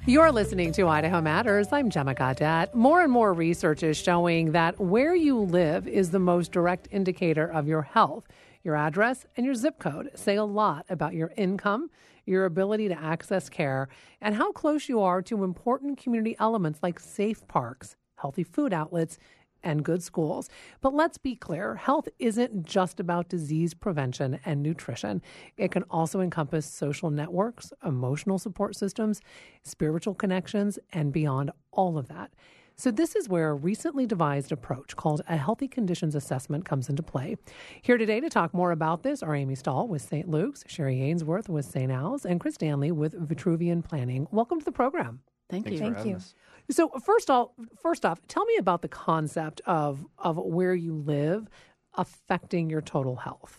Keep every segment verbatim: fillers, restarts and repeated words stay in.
You're listening to Idaho Matters. I'm Gemma Gaudet. More and more research is showing that where you live is the most direct indicator of your health. Your address and your zip code say a lot about your income, your ability to access care, and how close you are to important community elements like safe parks, healthy food outlets, and good schools. But let's be clear, health isn't just about disease prevention and nutrition. It can also encompass social networks, emotional support systems, spiritual connections, and beyond all of that. So this is where a recently devised approach called a Healthy Conditions Assessment comes into play. Here today to talk more about this are Amy Stahl with Saint Luke's, Sherry Ainsworth with Saint Al's, and Chris Danley with Vitruvian Planning. Welcome to the program. Thank you. Thank you. So first off, first off, tell me about the concept of of where you live affecting your total health.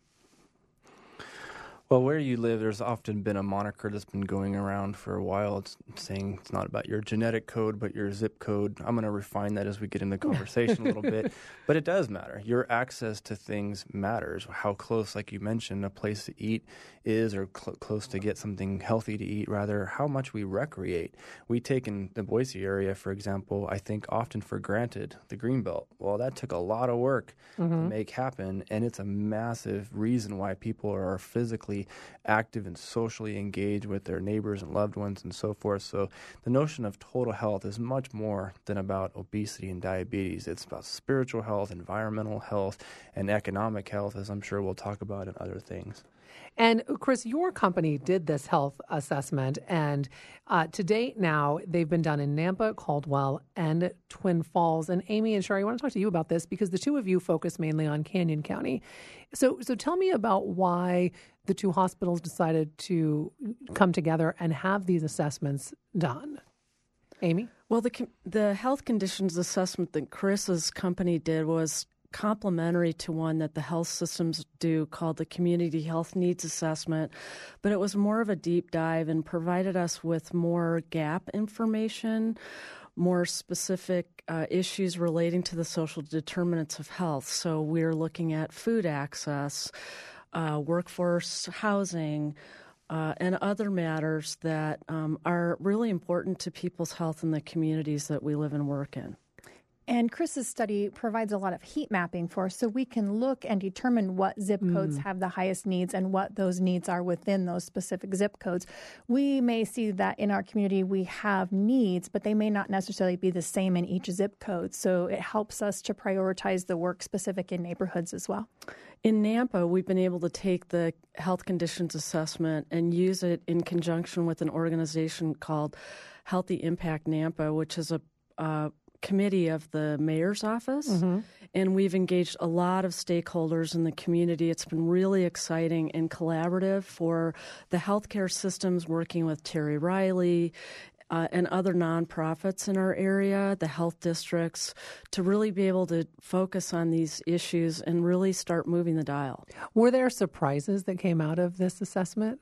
Well, where you live, there's often been a moniker that's been going around for a while. It's saying it's not about your genetic code, but your zip code. I'm going to refine that as we get into the conversation a little bit. But it does matter. Your access to things matters. How close, like you mentioned, a place to eat is, or cl- close to get something healthy to eat, rather, how much we recreate. We take in the Boise area, for example, I think often for granted, the Greenbelt. Well, that took a lot of work mm-hmm. to make happen, and it's a massive reason why people are physically active and socially engaged with their neighbors and loved ones and so forth. So the notion of total health is much more than about obesity and diabetes. It's about spiritual health, environmental health, and economic health, as I'm sure we'll talk about in other things. And Chris, your company did this health assessment, and uh, to date now, they've been done in Nampa, Caldwell, and Twin Falls. And Amy and Sherry, I want to talk to you about this because the two of you focus mainly on Canyon County. So, so tell me about why the two hospitals decided to come together and have these assessments done. Amy? Well, the the health conditions assessment that Chris's company did was complementary to one that the health systems do called the Community Health Needs Assessment, but it was more of a deep dive and provided us with more gap information, more specific uh, issues relating to the social determinants of health. So we're looking at food access, uh, workforce housing, uh, and other matters that um, are really important to people's health in the communities that we live and work in. And Chris's study provides a lot of heat mapping for us so we can look and determine what zip codes mm. have the highest needs and what those needs are within those specific zip codes. We may see that in our community we have needs, but they may not necessarily be the same in each zip code. So it helps us to prioritize the work specific in neighborhoods as well. In Nampa, we've been able to take the health conditions assessment and use it in conjunction with an organization called Healthy Impact Nampa, which is a uh, committee of the mayor's office, mm-hmm. and we've engaged a lot of stakeholders in the community. It's been really exciting and collaborative for the healthcare systems, working with Terry Riley uh, and other nonprofits in our area, the health districts, to really be able to focus on these issues and really start moving the dial. Were there surprises that came out of this assessment?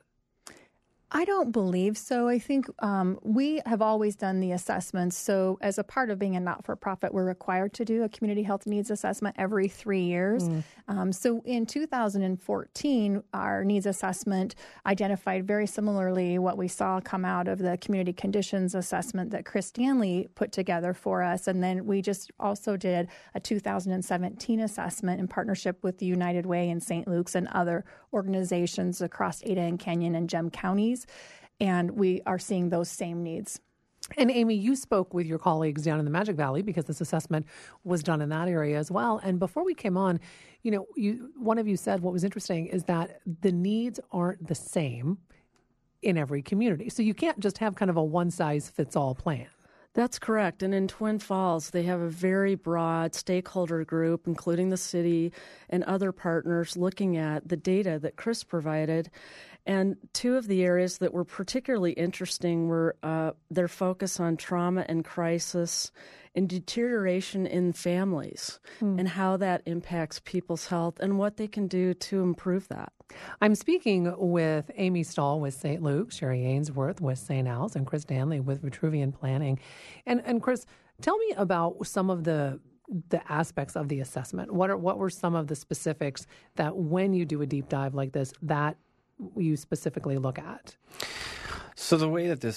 I don't believe so. I think um, we have always done the assessments. So as a part of being a not-for-profit, we're required to do a community health needs assessment every three years. Mm. Um, so in two thousand fourteen, our needs assessment identified very similarly what we saw come out of the community conditions assessment that Chris Danley put together for us. And then we just also did a two thousand seventeen assessment in partnership with the United Way and Saint Luke's and other organizations across Ada and Canyon and Gem counties. And we are seeing those same needs. And Amy, you spoke with your colleagues down in the Magic Valley because this assessment was done in that area as well. And before we came on, you know, you, one of you said what was interesting is that the needs aren't the same in every community. So you can't just have kind of a one-size-fits-all plan. That's correct. And in Twin Falls, they have a very broad stakeholder group, including the city and other partners, looking at the data that Chris provided. And two of the areas that were particularly interesting were uh, their focus on trauma and crisis and deterioration in families mm. and how that impacts people's health and what they can do to improve that. I'm speaking with Amy Stahl with Saint Luke's, Sherry Ainsworth with Saint Al's, and Chris Danley with Vitruvian Planning. And and Chris, tell me about some of the the aspects of the assessment. What are what were some of the specifics that when you do a deep dive like this that you specifically look at? So the way that this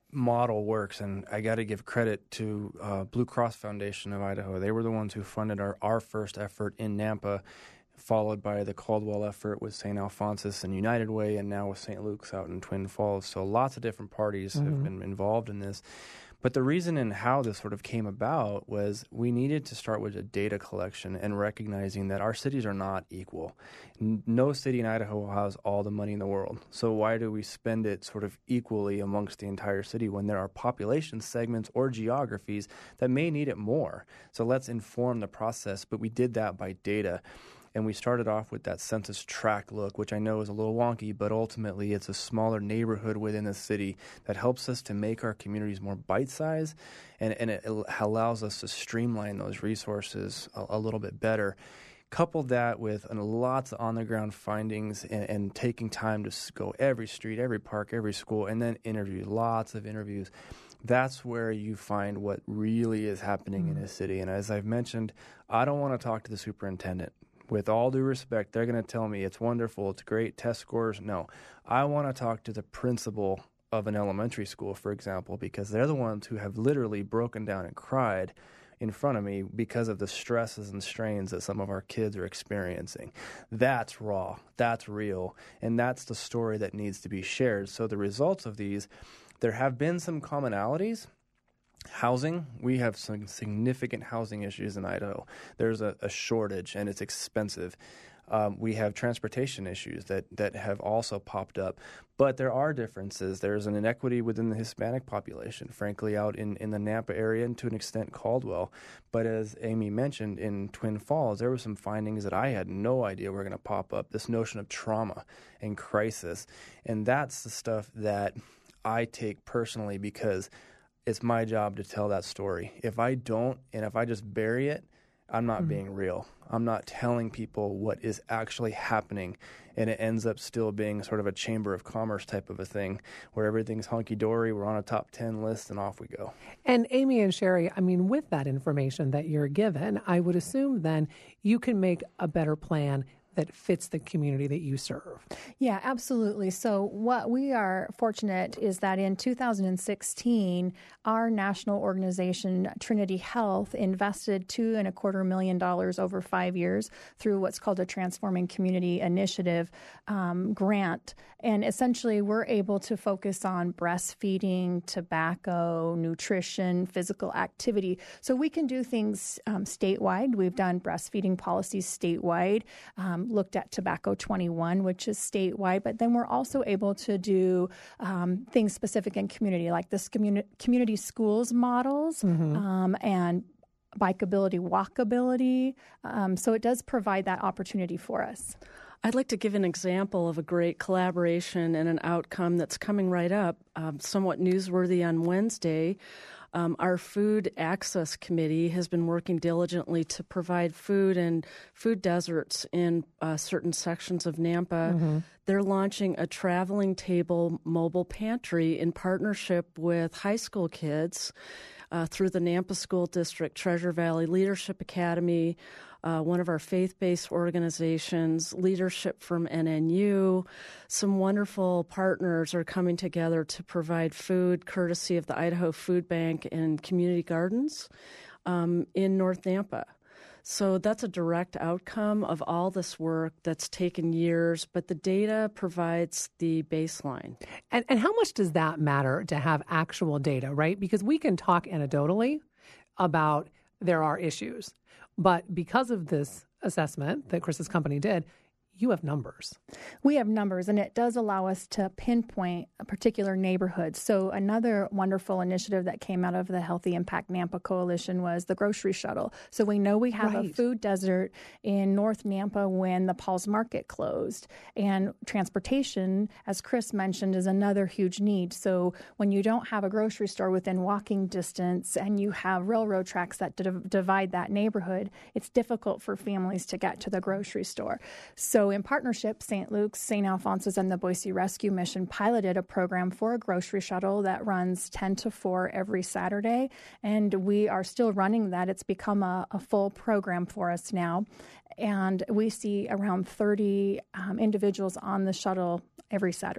model works, and I got to give credit to uh, Blue Cross Foundation of Idaho. They were the ones who funded our, our first effort in Nampa, followed by the Caldwell effort with Saint Alphonsus and United Way, and now with Saint Luke's out in Twin Falls. So lots of different parties mm-hmm. have been involved in this. But the reason and how this sort of came about was we needed to start with a data collection and recognizing that our cities are not equal. N- no city in Idaho has all the money in the world. So why do we spend it sort of equally amongst the entire city when there are population segments or geographies that may need it more? So let's inform the process, but we did that by data. And we started off with that census tract look, which I know is a little wonky, but ultimately it's a smaller neighborhood within the city that helps us to make our communities more bite-sized, and, and it allows us to streamline those resources a, a little bit better. Couple that with uh, lots of on-the-ground findings and, and taking time to go every street, every park, every school, and then interview, lots of interviews. That's where you find what really is happening mm. in a city. And as I've mentioned, I don't want to talk to the superintendent. With all due respect, they're going to tell me it's wonderful, it's great, test scores. No, I want to talk to the principal of an elementary school, for example, because they're the ones who have literally broken down and cried in front of me because of the stresses and strains that some of our kids are experiencing. That's raw, that's real, and that's the story that needs to be shared. So the results of these, there have been some commonalities. Housing, we have some significant housing issues in Idaho. There's a, a shortage, and it's expensive. Um, we have transportation issues that, that have also popped up. But there are differences. There's an inequity within the Hispanic population, frankly, out in, in the Nampa area and to an extent Caldwell. But as Amy mentioned, in Twin Falls, there were some findings that I had no idea were going to pop up, this notion of trauma and crisis. And that's the stuff that I take personally because it's my job to tell that story. If I don't, and if I just bury it, I'm not mm-hmm. being real. I'm not telling people what is actually happening, and it ends up still being sort of a chamber of commerce type of a thing where everything's hunky-dory, we're on a top ten list, and off we go. And Amy and Sherry, I mean, with that information that you're given, I would assume then you can make a better plan that fits the community that you serve. Yeah, absolutely. So what we are fortunate is that in two thousand sixteen, our national organization, Trinity Health, invested two and a quarter million dollars over five years through what's called a Transforming Community Initiative um, grant. And essentially, we're able to focus on breastfeeding, tobacco, nutrition, physical activity. So we can do things um, statewide. We've done breastfeeding policies statewide. Um, looked at Tobacco twenty-one, which is statewide, but then we're also able to do um, things specific in community, like this communi- community schools models mm-hmm. um, and bikeability, walkability. Um, so it does provide that opportunity for us. I'd like to give an example of a great collaboration and an outcome that's coming right up, um, somewhat newsworthy on Wednesday. Um, our Food Access Committee has been working diligently to provide food and food deserts in uh, certain sections of Nampa. Mm-hmm. They're launching a traveling table mobile pantry in partnership with high school kids uh, through the Nampa School District, Treasure Valley Leadership Academy, Uh, one of our faith-based organizations, leadership from N N U. Some wonderful partners are coming together to provide food courtesy of the Idaho Food Bank and Community Gardens um, in North Nampa. So that's a direct outcome of all this work that's taken years, but the data provides the baseline. And, and how much does that matter to have actual data, right? Because we can talk anecdotally about there are issues. But because of this assessment that Chris's company did, you have numbers. We have numbers, and it does allow us to pinpoint a particular neighborhood. So another wonderful initiative that came out of the Healthy Impact Nampa Coalition was the grocery shuttle. So we know we have right. a food desert in North Nampa when the Paul's Market closed. And transportation, as Chris mentioned, is another huge need. So when you don't have a grocery store within walking distance and you have railroad tracks that d- divide that neighborhood, it's difficult for families to get to the grocery store. So in partnership, Saint Luke's, Saint Alphonsus, and the Boise Rescue Mission piloted a program for a grocery shuttle that runs ten to four every Saturday, and we are still running that. It's become a, a full program for us now, and we see around thirty um, individuals on the shuttle every Saturday.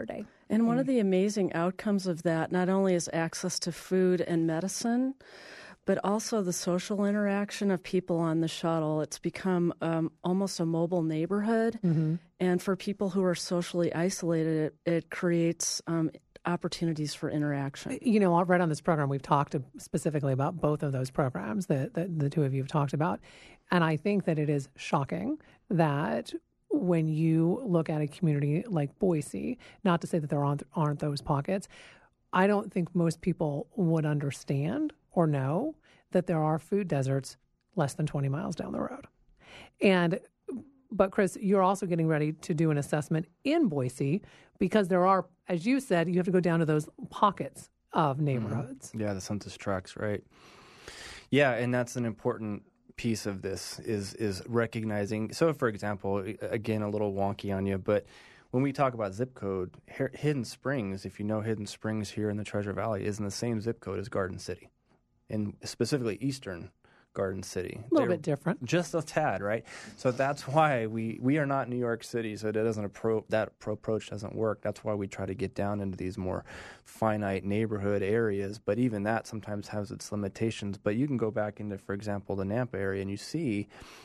And one of the amazing outcomes of that not only is access to food and medicine, but also the social interaction of people on the shuttle. It's become um, almost a mobile neighborhood. Mm-hmm. And for people who are socially isolated, it, it creates um, opportunities for interaction. You know, right on this program, we've talked specifically about both of those programs that, that the two of you have talked about. And I think that it is shocking that when you look at a community like Boise, not to say that there aren't, aren't those pockets, I don't think most people would understand or know that there are food deserts less than twenty miles down the road. And but Chris, you're also getting ready to do an assessment in Boise because there are, as you said, you have to go down to those pockets of neighborhoods. Mm-hmm. Yeah, the census tracts, right? Yeah, and that's an important piece of this is is recognizing. So, for example, again, a little wonky on you, but when we talk about zip code, Hidden Springs, if you know Hidden Springs here in the Treasure Valley, is in the same zip code as Garden City, and specifically Eastern Garden City. A little They're bit different. Just a tad, right? So that's why we, we are not New York City, so it doesn't appro- that approach doesn't work. That's why we try to get down into these more finite neighborhood areas, but even that sometimes has its limitations. But you can go back into, for example, the Nampa area, and you see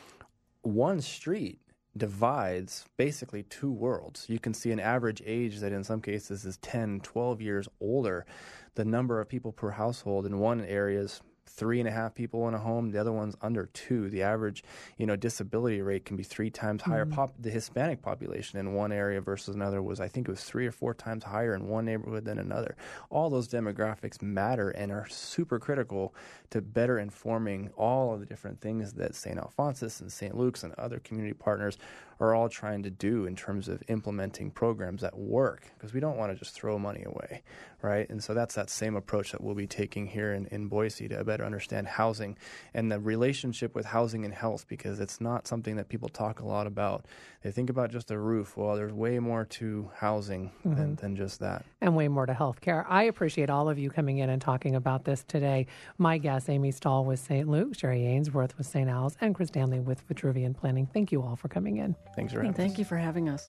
one street divides basically two worlds. You can see an average age that in some cases is ten, twelve years older. The number of people per household in one area is three and a half people in a home. The other one's under two. The average, you know, disability rate can be three times higher. Mm-hmm. Pop, the Hispanic population in one area versus another was, I think it was three or four times higher in one neighborhood than another. All those demographics matter and are super critical to better informing all of the different things that Saint Alphonsus and Saint Luke's and other community partners are all trying to do in terms of implementing programs that work, because we don't want to just throw money away, right? And so that's that same approach that we'll be taking here in, in Boise to better understand housing and the relationship with housing and health, because it's not something that people talk a lot about. They think about just a roof. Well, there's way more to housing mm-hmm. than, than just that. And way more to health care. I appreciate all of you coming in and talking about this today. My guests, Amy Stahl with Saint Luke, Sherry Ainsworth with Saint Al's, and Chris Danley with Vitruvian Planning. Thank you all for coming in. Thanks for having us. Thank you for having us.